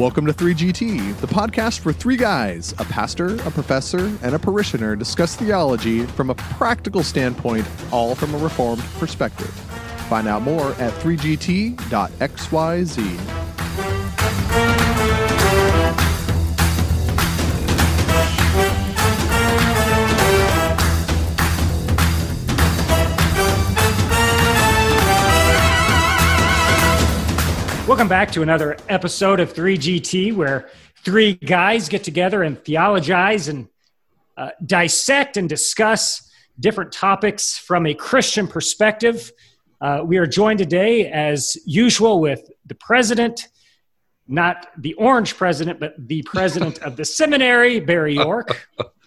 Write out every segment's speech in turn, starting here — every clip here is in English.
Welcome to 3GT, the podcast for three guys, a pastor, a professor, and a parishioner discuss theology from a practical standpoint, all from a Reformed perspective. Find out more at 3gt.xyz. Welcome back to another episode of 3GT, where three guys get together and theologize and dissect and discuss different topics from a Christian perspective. We are joined today, as usual, with the president, not the orange president, but the president of the seminary, Barry York.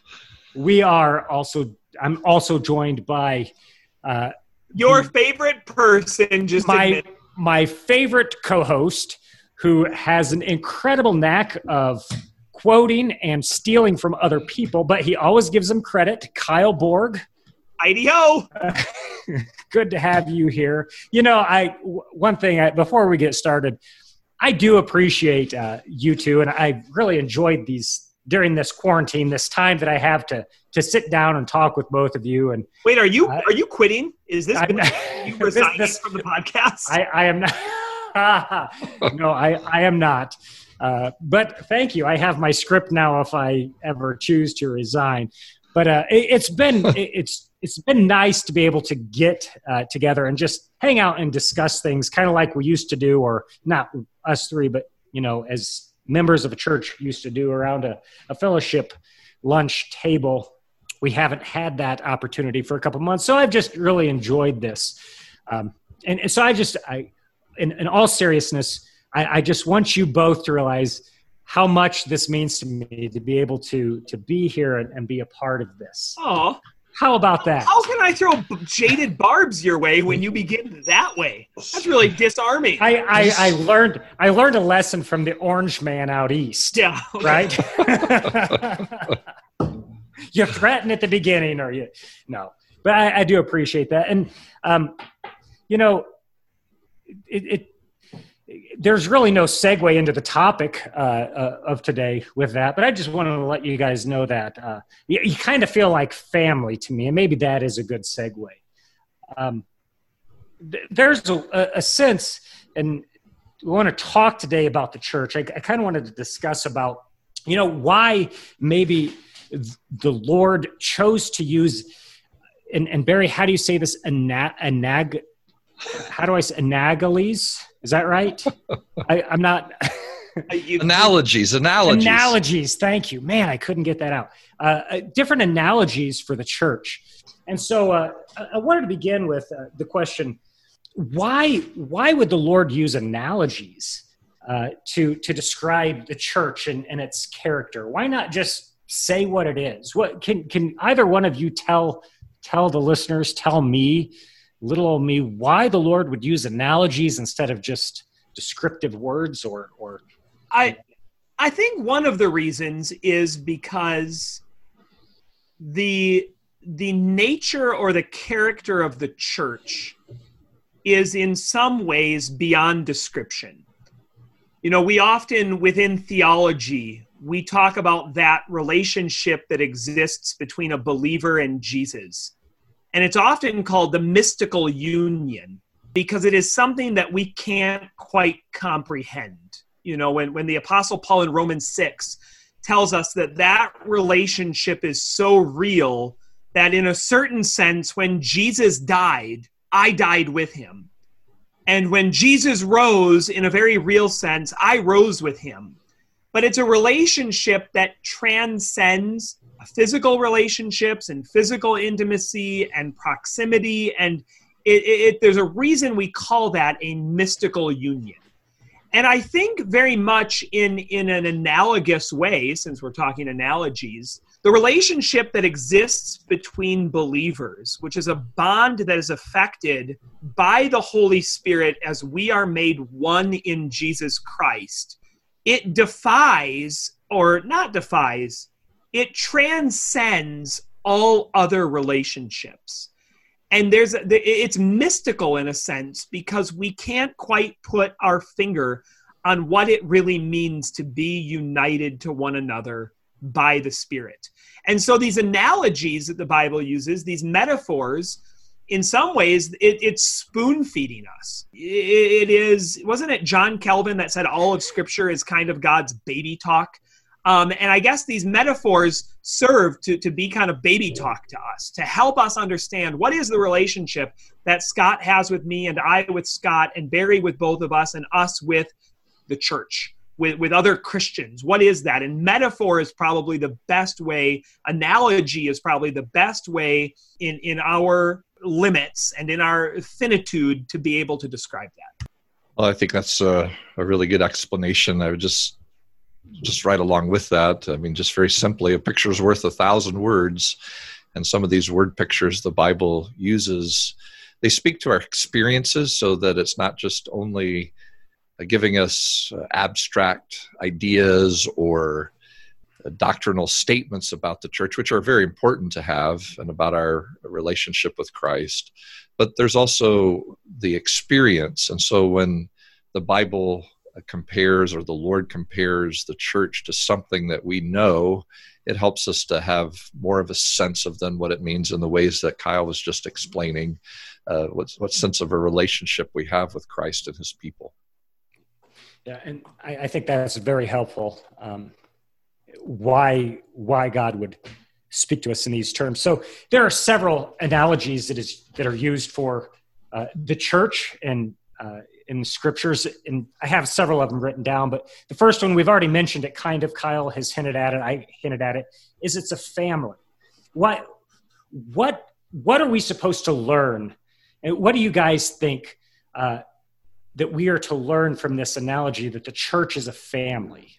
I'm also joined by your favorite person, just my favorite co-host, who has an incredible knack of quoting and stealing from other people, but he always gives them credit, Kyle Borg. IDO! Good to have you here. You know, before we get started, I do appreciate you two, and I really enjoyed these during this quarantine, this time that I have to sit down and talk with both of you. And wait, are you quitting? Is this you resigning from the podcast? I am not. No, I am not. But thank you. I have my script now if I ever choose to resign. But it's been nice to be able to get together and just hang out and discuss things, kind of like we used to do, or not us three, but as members of a church used to do around a fellowship lunch table. We haven't had that opportunity for a couple months, so I've just really enjoyed this. And so in all seriousness, I just want you both to realize how much this means to me to be able to be here and be a part of this. Oh, how about that? How can I throw jaded barbs your way when you begin that way? That's really disarming. I learned a lesson from the orange man out east. Yeah. Okay. Right? You threaten at the beginning, no. But I do appreciate that. And, there's really no segue into the topic of today with that, but I just wanted to let you guys know that you kind of feel like family to me, and maybe that is a good segue. There's a sense, and we want to talk today about the church. I kind of wanted to discuss about, why maybe the Lord chose to use, and Barry, how do you say this? How do I say anagales? Is that right? I'm not. Analogies. Analogies. Thank you. Man, I couldn't get that out. Different analogies for the church. And so I wanted to begin with the question, why would the Lord use analogies to describe the church and its character? Why not just say what it is? What can either one of you tell the listeners, tell me, little old me, why the Lord would use analogies instead of just descriptive words or I think one of the reasons is because the nature or the character of the church is in some ways beyond description. We often within theology, we talk about that relationship that exists between a believer and Jesus. And it's often called the mystical union because it is something that we can't quite comprehend. When the Apostle Paul in Romans 6 tells us that relationship is so real that in a certain sense, when Jesus died, I died with him. And when Jesus rose, in a very real sense, I rose with him. But it's a relationship that transcends physical relationships and physical intimacy and proximity. And there's a reason we call that a mystical union. And I think very much in an analogous way, since we're talking analogies, the relationship that exists between believers, which is a bond that is affected by the Holy Spirit as we are made one in Jesus Christ, it it transcends all other relationships. And it's mystical in a sense because we can't quite put our finger on what it really means to be united to one another by the Spirit. And so these analogies that the Bible uses, these metaphors, in some ways, it's spoon-feeding us. Wasn't it John Calvin that said all of Scripture is kind of God's baby talk? And I guess these metaphors serve to be kind of baby talk to us, to help us understand what is the relationship that Scott has with me and I with Scott and Barry with both of us and us with the church, with other Christians. What is that? And metaphor is probably the best way, analogy is probably the best way in our limits and in our finitude to be able to describe that. Well, I think that's a really good explanation. I would just right along with that. I mean, just very simply, a picture's worth 1,000 words. And some of these word pictures the Bible uses, they speak to our experiences so that it's not just only giving us abstract ideas or doctrinal statements about the church, which are very important to have, and about our relationship with Christ. But there's also the experience. And so when the Bible compares, or the Lord compares the church to something that we know, it helps us to have more of a sense of then what it means in the ways that Kyle was just explaining, what sense of a relationship we have with Christ and his people. Yeah, and I think that's very helpful. Why God would speak to us in these terms. So there are several analogies that are used for the church and in the scriptures, and I have several of them written down. But the first one we've already mentioned it, kind of. Kyle has hinted at it. I hinted at it. Is it's a family. What are we supposed to learn? And what do you guys think that we are to learn from this analogy that the church is a family?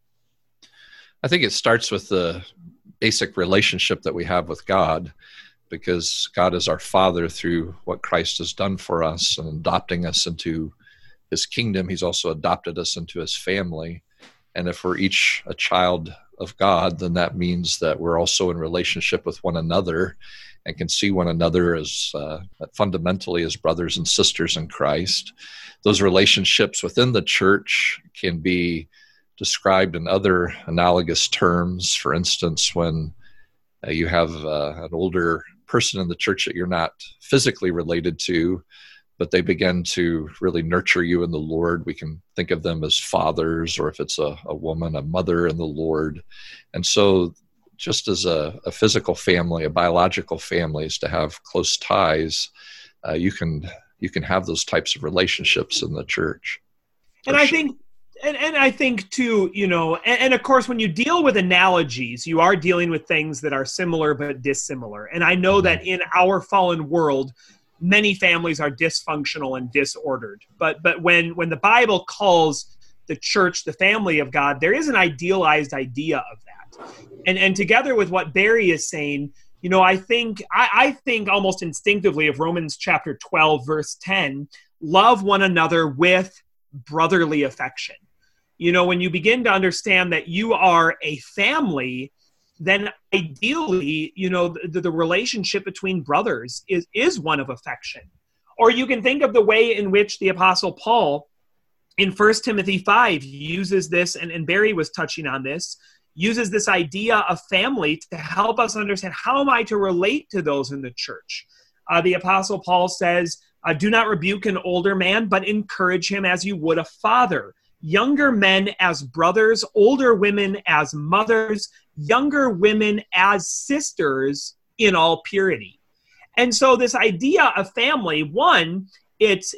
I think it starts with the basic relationship that we have with God, because God is our Father through what Christ has done for us and adopting us into his kingdom. He's also adopted us into his family. And if we're each a child of God, then that means that we're also in relationship with one another and can see one another as fundamentally as brothers and sisters in Christ. Those relationships within the church can be described in other analogous terms. For instance, when you have an older person in the church that you're not physically related to, but they begin to really nurture you in the Lord, we can think of them as fathers, or if it's a woman, a mother in the Lord. And so just as a physical family, a biological family is to have close ties, you can have those types of relationships in the church. And I think, and I think too, and of course, when you deal with analogies, you are dealing with things that are similar but dissimilar. And I know that in our fallen world, many families are dysfunctional and disordered. But when the Bible calls the church the family of God, there is an idealized idea of that. And together with what Barry is saying, I think almost instinctively of Romans chapter 12, verse 10, love one another with brotherly affection. When you begin to understand that you are a family, then ideally, the relationship between brothers is one of affection. Or you can think of the way in which the Apostle Paul in 1 Timothy 5 uses this, and Barry was touching on this, uses this idea of family to help us understand how am I to relate to those in the church. The Apostle Paul says, do not rebuke an older man, but encourage him as you would a father. Younger men as brothers, older women as mothers, younger women as sisters in all purity. And so this idea of family, one, it's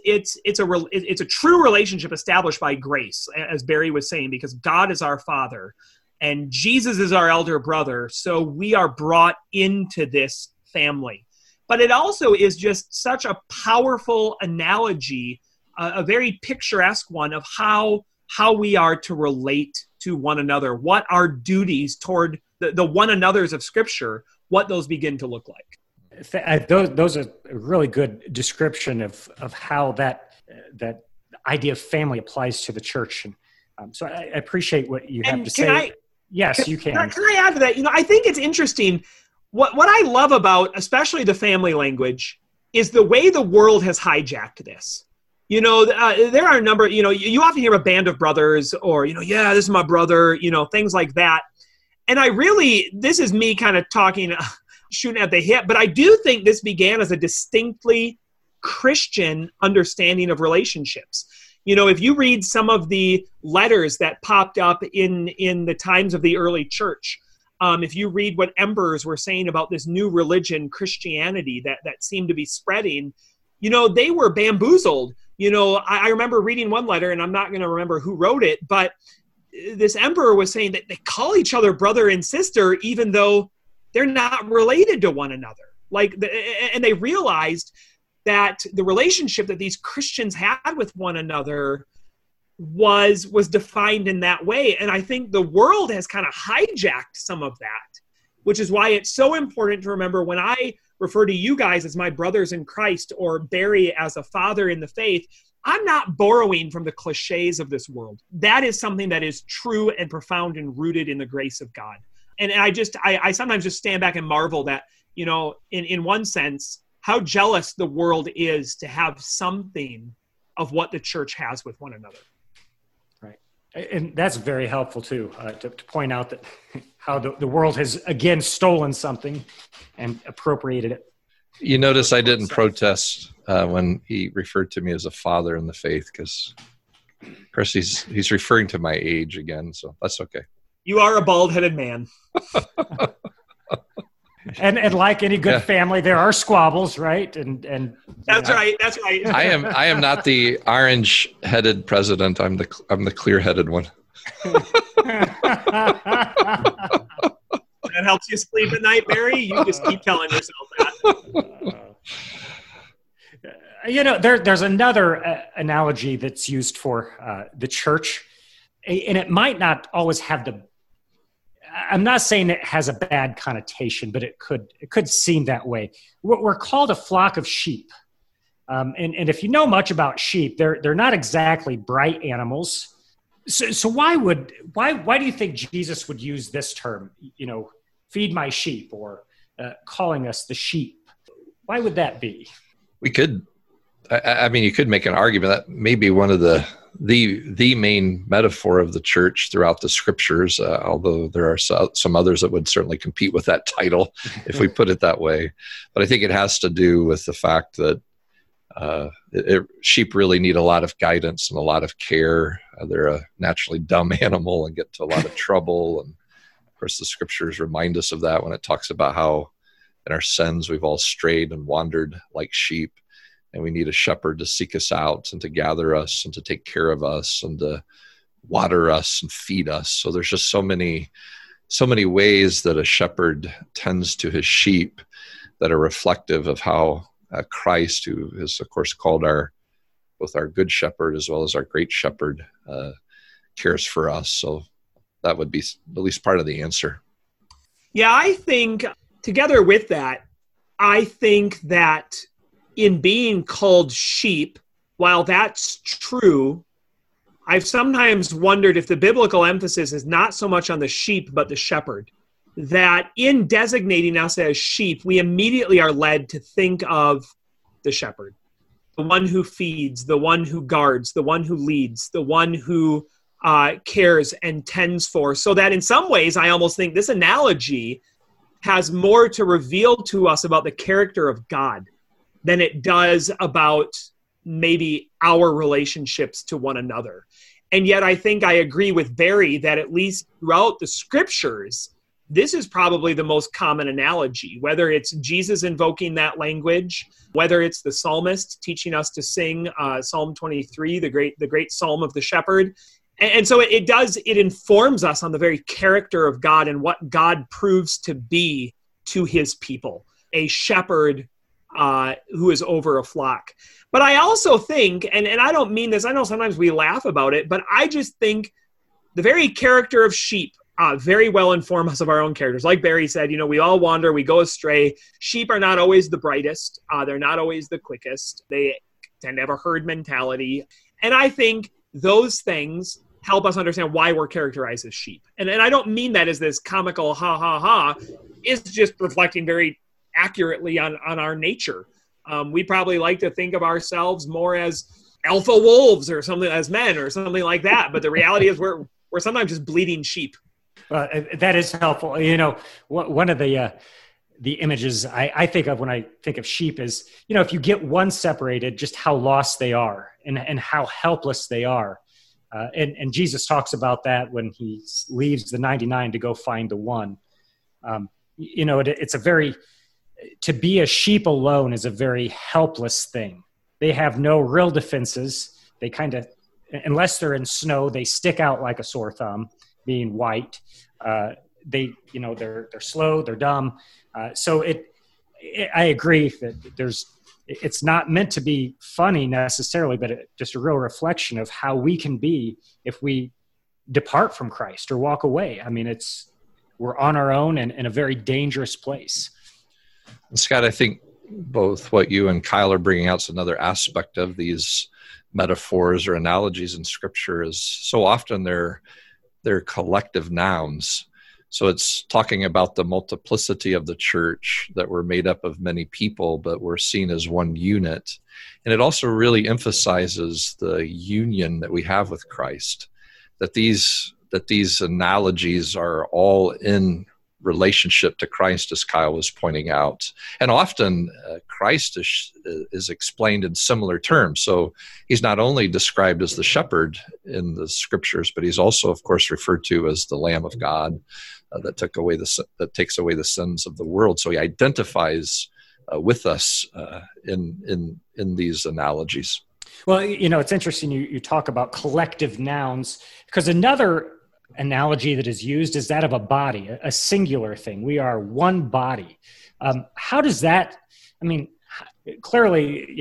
a true relationship established by grace, as Barry was saying, because God is our Father and Jesus is our elder brother. So we are brought into this family. But it also is just such a powerful analogy, a very picturesque one of how we are to relate to one another, what our duties toward the one another's of Scripture, what those begin to look like. Those are a really good description of how that idea of family applies to the church. And so I appreciate what you have to say. Yes, you can. Can I add to that? I think it's interesting. What I love about, especially the family language, is the way the world has hijacked this. There are a number, you often hear a band of brothers or, yeah, this is my brother, things like that. And this is me kind of talking, shooting at the hip, but I do think this began as a distinctly Christian understanding of relationships. If you read some of the letters that popped up in the times of the early church, if you read what emperors were saying about this new religion, Christianity, that seemed to be spreading, they were bamboozled. I remember reading one letter, and I'm not going to remember who wrote it, but this emperor was saying that they call each other brother and sister, even though they're not related to one another. And they realized that the relationship that these Christians had with one another was defined in that way. And I think the world has kind of hijacked some of that, which is why it's so important to remember when I refer to you guys as my brothers in Christ or Barry as a father in the faith, I'm not borrowing from the cliches of this world. That is something that is true and profound and rooted in the grace of God. And I sometimes just stand back and marvel that, in one sense, how jealous the world is to have something of what the church has with one another. Right. And that's very helpful too, to point out that how the world has again stolen something and appropriated it. You notice I didn't protest when he referred to me as a father in the faith, because of course he's referring to my age again, so that's okay. You are a bald-headed man. And like any good family, there are squabbles, right? And That's right. I am not the orange-headed president. I'm the clear-headed one. That helps you sleep at night, Barry? You just keep telling yourself that. There's another analogy that's used for the church, and it might not always have I'm not saying it has a bad connotation, but it could seem that way. We're called a flock of sheep. And if you know much about sheep, they're not exactly bright animals. So why do you think Jesus would use this term, feed my sheep, or calling us the sheep? Why would that be? We could, you could make an argument that maybe one of the main metaphor of the church throughout the scriptures, although there are some others that would certainly compete with that title if we put it that way. But I think it has to do with the fact that sheep really need a lot of guidance and a lot of care. They're a naturally dumb animal and get into a lot of trouble. And of course, the scriptures remind us of that when it talks about how in our sins we've all strayed and wandered like sheep. And we need a shepherd to seek us out and to gather us and to take care of us and to water us and feed us. So there's just so many ways that a shepherd tends to his sheep that are reflective of how Christ, who is of course called both our good shepherd as well as our great shepherd, cares for us. So that would be at least part of the answer. Yeah, I think together with that, I think that in being called sheep, while that's true, I've sometimes wondered if the biblical emphasis is not so much on the sheep, but the shepherd. That in designating us as sheep, we immediately are led to think of the shepherd, the one who feeds, the one who guards, the one who leads, the one who cares and tends for. So that in some ways, I almost think this analogy has more to reveal to us about the character of God than it does about maybe our relationships to one another. And yet I think I agree with Barry that at least throughout the scriptures, this is probably the most common analogy, whether it's Jesus invoking that language, whether it's the psalmist teaching us to sing Psalm 23, the great psalm of the shepherd. And so it informs us on the very character of God and what God proves to be to his people, a shepherd who is over a flock. But I also think, and I don't mean this, I know sometimes we laugh about it, but I just think the very character of sheep very well inform us of our own characters. Like Barry said, we all wander, we go astray. Sheep are not always the brightest. They're not always the quickest. They tend to have a herd mentality. And I think those things help us understand why we're characterized as sheep. And I don't mean that as this comical ha ha ha. It's just reflecting very accurately on our nature. We probably like to think of ourselves more as alpha wolves or something as men or something like that. But the reality is we're sometimes just bleeding sheep. That is helpful. One of the images I think of when I think of sheep is, if you get one separated, just how lost they are and how helpless they are. And Jesus talks about that when he leaves the 99 to go find the one. It's to be a sheep alone is a very helpless thing. They have no real defenses. They kind of, unless they're in snow, they stick out like a sore thumb, being white. They're slow, they're dumb. So I agree that it's not meant to be funny necessarily, but just a real reflection of how we can be if we depart from Christ or walk away. I mean, we're on our own and in a very dangerous place. Scott, I think both what you and Kyle are bringing out is another aspect of these metaphors or analogies in Scripture is so often they're collective nouns. So it's talking about the multiplicity of the church, that we're made up of many people, but we're seen as one unit. And it also really emphasizes the union that we have with Christ, that these analogies are all in relationship to Christ, as Kyle was pointing out. And often Christ is explained in similar terms. So he's not only described as the shepherd in the Scriptures, but he's also, of course, referred to as the Lamb of God that takes away the sins of the world. So he identifies with us in these analogies. Well, it's interesting you talk about collective nouns, because another analogy that is used is that of a body, a singular thing. We are one body. How does that, clearly,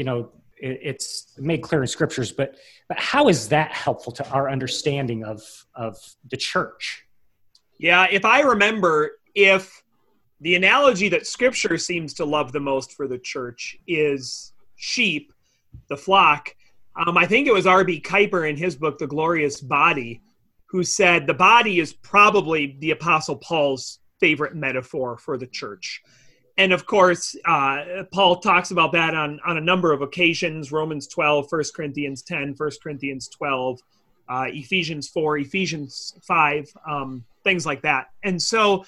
it's made clear in Scriptures, but how is that helpful to our understanding of the church? Yeah, if I remember, if the analogy that Scripture seems to love the most for the church is sheep, the flock, I think it was R.B. Kuiper in his book, The Glorious Body, who said the body is probably the Apostle Paul's favorite metaphor for the church. And of course, Paul talks about that on a number of occasions, Romans 12, 1 Corinthians 10, 1 Corinthians 12, Ephesians 4, Ephesians 5, things like that. And so,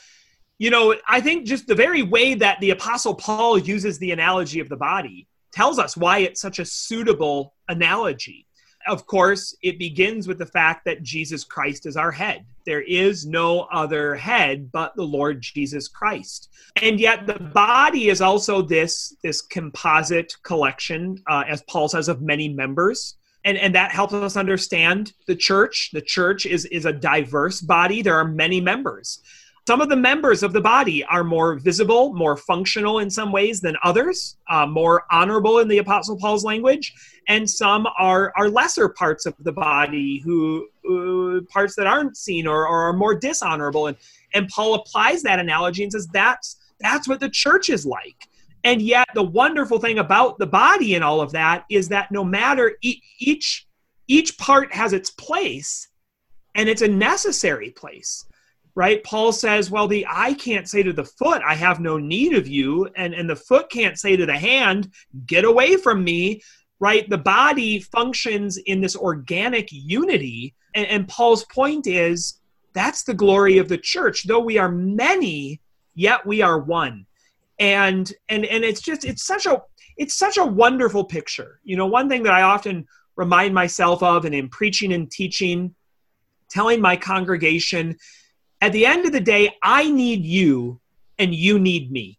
I think just the very way that the Apostle Paul uses the analogy of the body tells us why it's such a suitable analogy. Of course, it begins with the fact that Jesus Christ is our head. There is no other head but the Lord Jesus Christ. And yet the body is also this composite collection, as Paul says, of many members. And that helps us understand the church. The church is a diverse body. There are many members. Some of the members of the body are more visible, more functional in some ways than others, more honorable in the Apostle Paul's language, and some are lesser parts of the body, who parts that aren't seen or are more dishonorable. And Paul applies that analogy and says that's what the church is like. And yet the wonderful thing about the body and all of that is that no matter each part has its place, and it's a necessary place. Right? Paul says, well, the eye can't say to the foot, I have no need of you. And the foot can't say to the hand, get away from me. Right? The body functions in this organic unity. And Paul's point is, that's the glory of the church. Though we are many, yet we are one. And it's such a wonderful picture. One thing that I often remind myself of, and in preaching and teaching, telling my congregation, at the end of the day, I need you and you need me.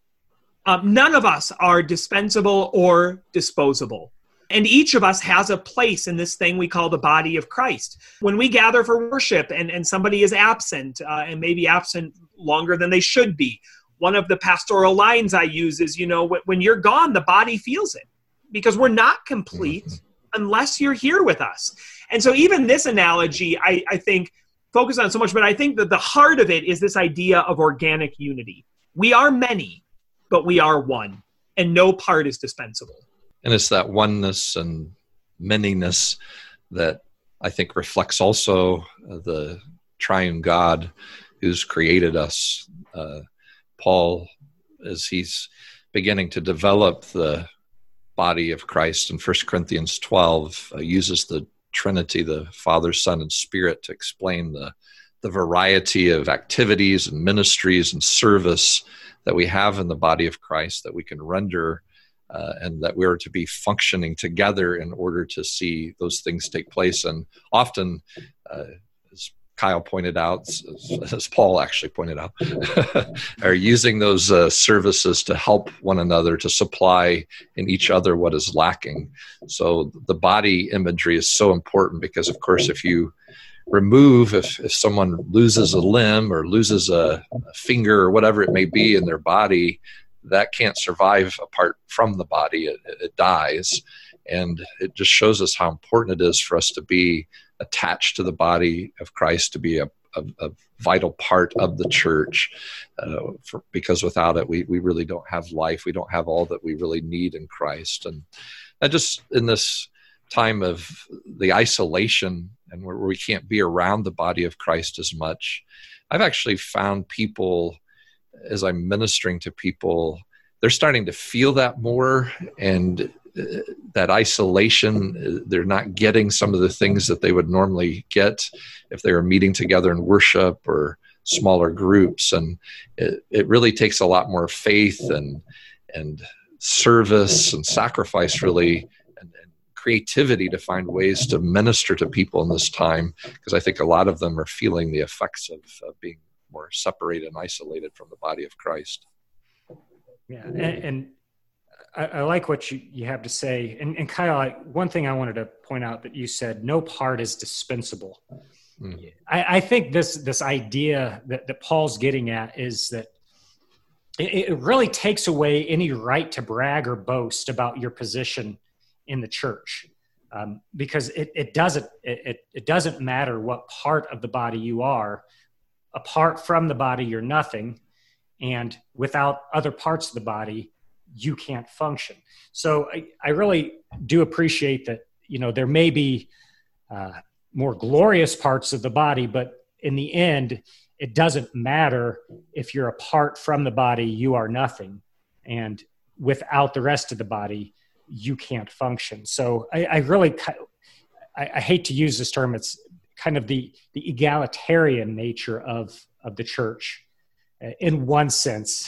None of us are dispensable or disposable. And each of us has a place in this thing we call the body of Christ. When we gather for worship and somebody is absent and maybe absent longer than they should be, one of the pastoral lines I use is, when you're gone, the body feels it, because we're not complete unless you're here with us. And so even this analogy, I think, focus on so much, but I think that the heart of it is this idea of organic unity. We are many, but we are one, and no part is dispensable. And it's that oneness and manyness that I think reflects also the triune God who's created us. Paul, as he's beginning to develop the body of Christ in 1 Corinthians 12 uses the Trinity, the Father, Son, and Spirit, to explain the variety of activities and ministries and service that we have in the body of Christ that we can render, and that we are to be functioning together in order to see those things take place. And often, as Kyle pointed out, as Paul actually pointed out, are using those services to help one another, to supply in each other what is lacking. So the body imagery is so important because, of course, if you remove, if someone loses a limb or loses a finger or whatever it may be in their body, that can't survive apart from the body. It dies. And it just shows us how important it is for us to be attached to the body of Christ, to be a vital part of the church, because without it, we really don't have life. We don't have all that we really need in Christ. And just in this time of the isolation and where we can't be around the body of Christ as much, I've actually found people, as I'm ministering to people, they're starting to feel that more, and that isolation, they're not getting some of the things that they would normally get if they were meeting together in worship or smaller groups. And it really takes a lot more faith and service and sacrifice, really, and creativity to find ways to minister to people in this time, because I think a lot of them are feeling the effects of being more separated and isolated from the body of Christ. Yeah, and I like what you have to say. And Kyle, one thing I wanted to point out that you said, no part is dispensable. Mm. I think this idea that Paul's getting at is that it really takes away any right to brag or boast about your position in the church, because it doesn't matter what part of the body you are. Apart from the body, you're nothing, and without other parts of the body, you can't function. So I really do appreciate that. There may be more glorious parts of the body, but in the end, it doesn't matter. If you're apart from the body, you are nothing, and without the rest of the body, you can't function. So I hate to use this term. It's kind of the egalitarian nature of the church, in one sense,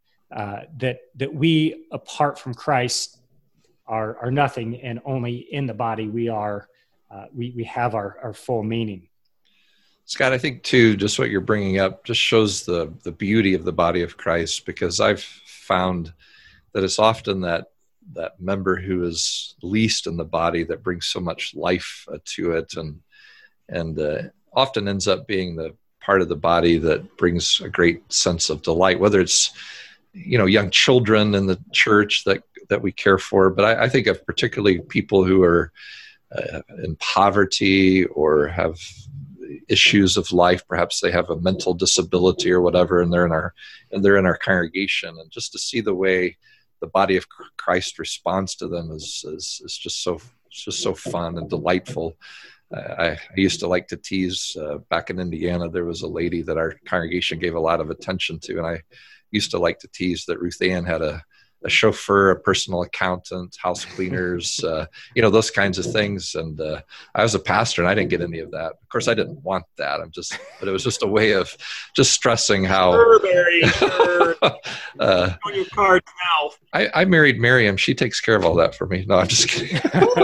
that we, apart from Christ, are nothing, and only in the body we are. We have our full meaning. Scott, I think too, just what you're bringing up just shows the beauty of the body of Christ, because I've found that it's often that member who is least in the body that brings so much life to it, and often ends up being the part of the body that brings a great sense of delight, whether it's, young children in the church that we care for. But I think of particularly people who are in poverty or have issues of life. Perhaps they have a mental disability or whatever, and they're in our congregation. And just to see the way the body of Christ responds to them is just so fun and delightful. I used to like to tease, back in Indiana, there was a lady that our congregation gave a lot of attention to, and I used to like to tease that Ruth Ann had a chauffeur, a personal accountant, house cleaners, those kinds of things. And I was a pastor, and I didn't get any of that. Of course, I didn't want that. But it was just a way of just stressing how. Sure, Barry, sure. On your card's mouth. I married Miriam. She takes care of all that for me. No, I'm just kidding. Get her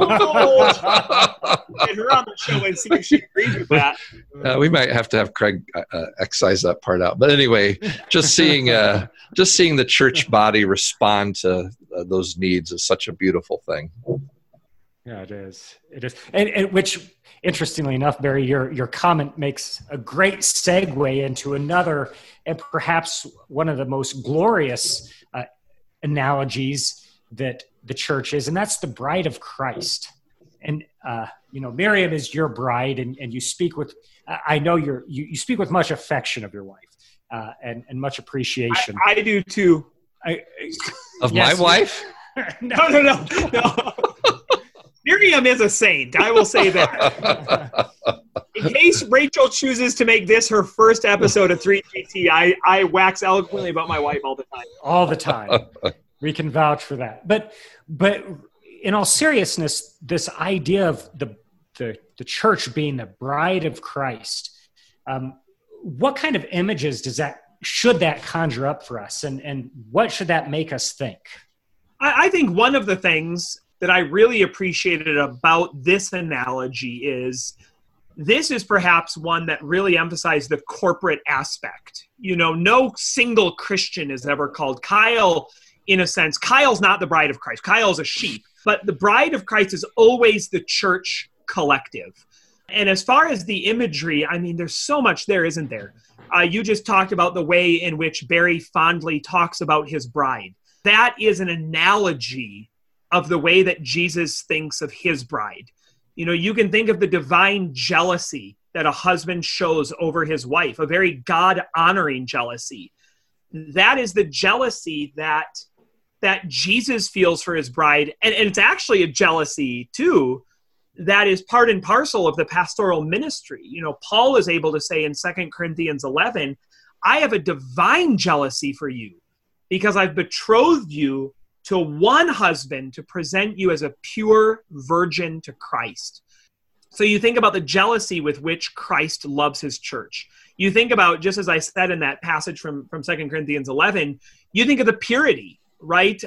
on the show and see if she agrees with that. We might have to have Craig excise that part out. But anyway, just seeing the church body respond to those needs is such a beautiful thing. Yeah, it is. And which, interestingly enough, Barry, your comment makes a great segue into another, and perhaps one of the most glorious analogies that the church is, and that's the bride of Christ. And Miriam is your bride, and you speak with, I know you speak with much affection of your wife, and much appreciation. I do too. Of my wife? No. Miriam is a saint. I will say that. In case Rachel chooses to make this her first episode of 3GT, I wax eloquently about my wife all the time. All the time. We can vouch for that. But in all seriousness, this idea of the church being the bride of Christ, what kind of images should that conjure up for us, and what should that make us think? I think one of the things that I really appreciated about this analogy is this is perhaps one that really emphasized the corporate aspect. No single Christian is ever called Kyle. In a sense, Kyle's not the bride of Christ. Kyle's a sheep. But the bride of Christ is always the church collective. And as far as the imagery, I mean, there's so much there, isn't there? You just talked about the way in which Barry fondly talks about his bride. That is an analogy of the way that Jesus thinks of his bride. You can think of the divine jealousy that a husband shows over his wife, a very God-honoring jealousy. That is the jealousy that Jesus feels for his bride. And it's actually a jealousy, too, that is part and parcel of the pastoral ministry. Paul is able to say in 2 Corinthians 11, I have a divine jealousy for you because I've betrothed you to one husband to present you as a pure virgin to Christ. So you think about the jealousy with which Christ loves his church. You think about, just as I said in that passage from 2 Corinthians 11, you think of the purity, right?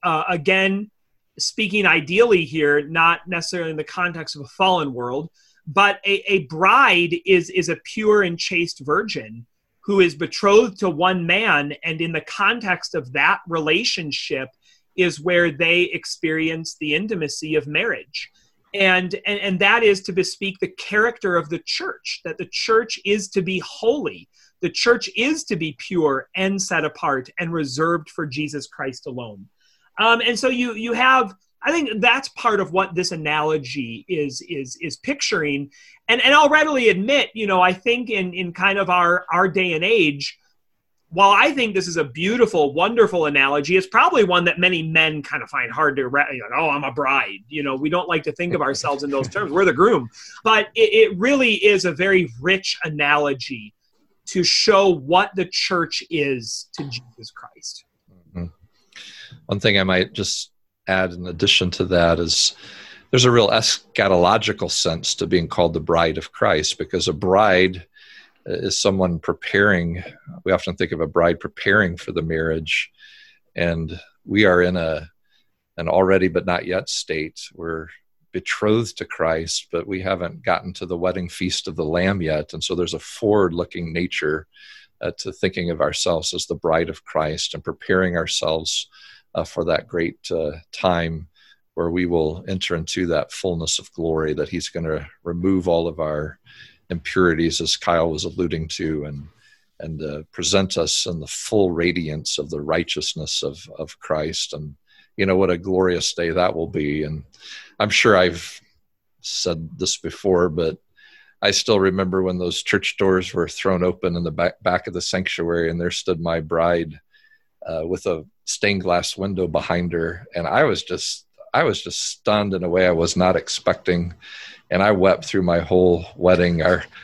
Again, speaking ideally here, not necessarily in the context of a fallen world, but a bride is a pure and chaste virgin who is betrothed to one man, and in the context of that relationship is where they experience the intimacy of marriage. And that is to bespeak the character of the church, that the church is to be holy. The church is to be pure and set apart and reserved for Jesus Christ alone. And so you have, I think that's part of what this analogy is picturing. And I'll readily admit, I think in kind of our day and age, while I think this is a beautiful, wonderful analogy, it's probably one that many men kind of find hard to, oh, I'm a bride. We don't like to think of ourselves in those terms. We're the groom. But it really is a very rich analogy to show what the church is to Jesus Christ. Mm-hmm. One thing I might just add in addition to that is there's a real eschatological sense to being called the bride of Christ, because a bride is someone preparing. We often think of a bride preparing for the marriage, and we are in an already but not yet state. We're betrothed to Christ, but we haven't gotten to the wedding feast of the Lamb yet. And so there's a forward-looking nature to thinking of ourselves as the bride of Christ and preparing ourselves for that great time where we will enter into that fullness of glory, that he's going to remove all of our impurities, as Kyle was alluding to, and present us in the full radiance of the righteousness of Christ. And what a glorious day that will be. And I'm sure I've said this before, but I still remember when those church doors were thrown open in the back of the sanctuary, and there stood my bride with a stained glass window behind her, and I was just stunned in a way I was not expecting. And I wept through my whole wedding.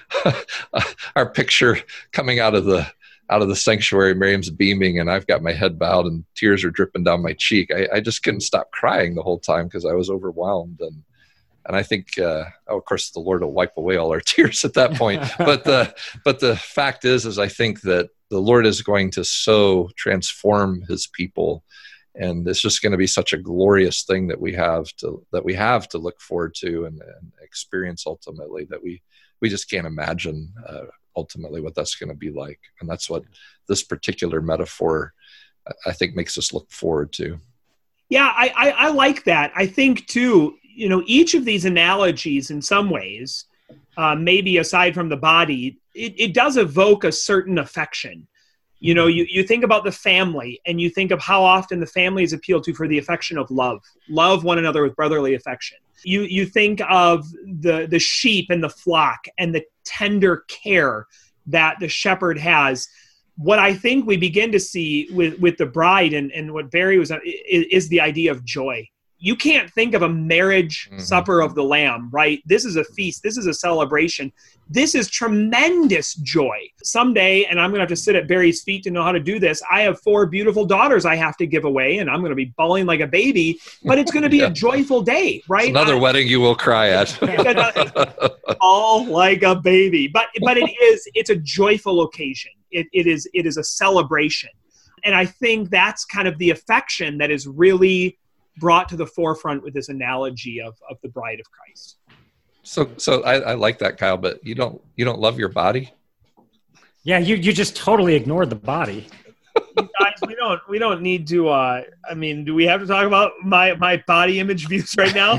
Our picture coming out of the sanctuary, Miriam's beaming, and I've got my head bowed and tears are dripping down my cheek. I just couldn't stop crying the whole time because I was overwhelmed. And I think, of course, the Lord will wipe away all our tears at that point. But the fact is I think that the Lord is going to so transform his people. And it's just going to be such a glorious thing that we have to look forward to and experience ultimately, that we just can't imagine ultimately what that's going to be like. And that's what this particular metaphor, I think, makes us look forward to. Yeah, I like that. I think too, each of these analogies in some ways, maybe aside from the body, it does evoke a certain affection. You think about the family, and you think of how often the family is appealed to for the affection of love one another with brotherly affection. You think of the sheep and the flock and the tender care that the shepherd has. What I think we begin to see with the bride and what Barry was is the idea of joy. you can't think of a marriage supper of the Lamb, right? This is a feast. This is a celebration. This is tremendous joy. Someday, and I'm going to have to sit at Barry's feet to know how to do this, I have 4 beautiful daughters I have to give away, and I'm going to be bawling like a baby, but it's going to be a joyful day, right? It's another wedding you will cry at. All like a baby. But it's a joyful occasion. It is a celebration. And I think that's kind of the affection that is really brought to the forefront with this analogy of the bride of Christ. So I like that, Kyle, but you don't love your body? Yeah, you just totally ignored the body. You guys, we don't need to I mean, do we have to talk about my body image views right now?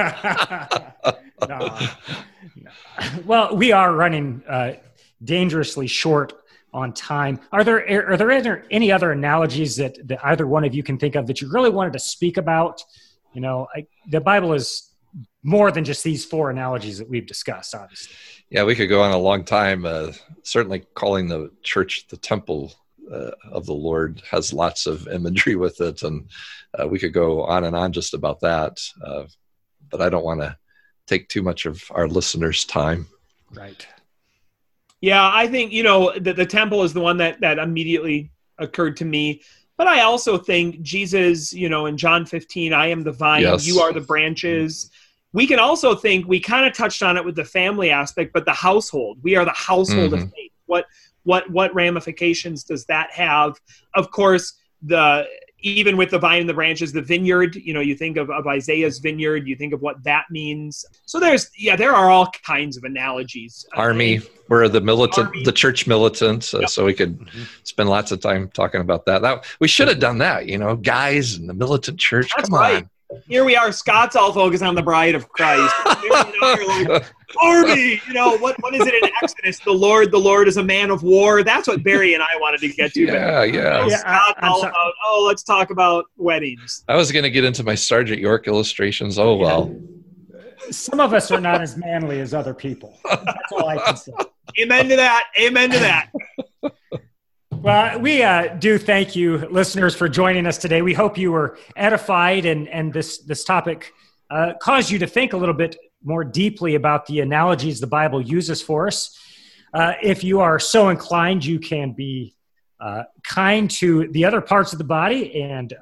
No. Well, we are running dangerously short on time. Are there any other analogies that either one of you can think of that you really wanted to speak about? You know, the Bible is more than just these 4 analogies that we've discussed, obviously. Yeah, we could go on a long time. Certainly calling the church the temple of the Lord has lots of imagery with it, and we could go on and on just about that. But I don't want to take too much of our listeners' time. Right. Yeah, I think, the temple is the one that immediately occurred to me. But I also think Jesus, in John 15, I am the vine, yes. You are the branches. We can also think, we kind of touched on it with the family aspect, but the household. We are the household of faith. What ramifications does that have? Of course, even with the vine and the branches, the vineyard, you think of Isaiah's vineyard, you think of what that means. So there are all kinds of analogies. Army, we're the church militant, so we could spend lots of time talking about that. We should have done that, guys in the militant church. That's Come right. on. Here we are, Scott's all focused on the bride of Christ. You're like, Army, what is it in Exodus? The Lord is a man of war. That's what Barry and I wanted to get to. Yeah. Scott's all about, let's talk about weddings. I was going to get into my Sergeant York illustrations. Oh, well. Some of us are not as manly as other people. That's all I can say. Amen to that. Well, we do thank you, listeners, for joining us today. We hope you were edified and this topic caused you to think a little bit more deeply about the analogies the Bible uses for us. If you are so inclined, you can be kind to the other parts of the body and,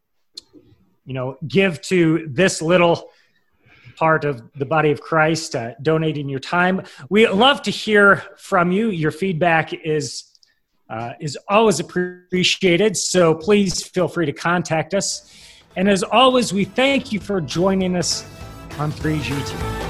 give to this little part of the body of Christ, donating your time. We love to hear from you. Your feedback is always appreciated, so please feel free to contact us. And as always, we thank you for joining us on 3GT.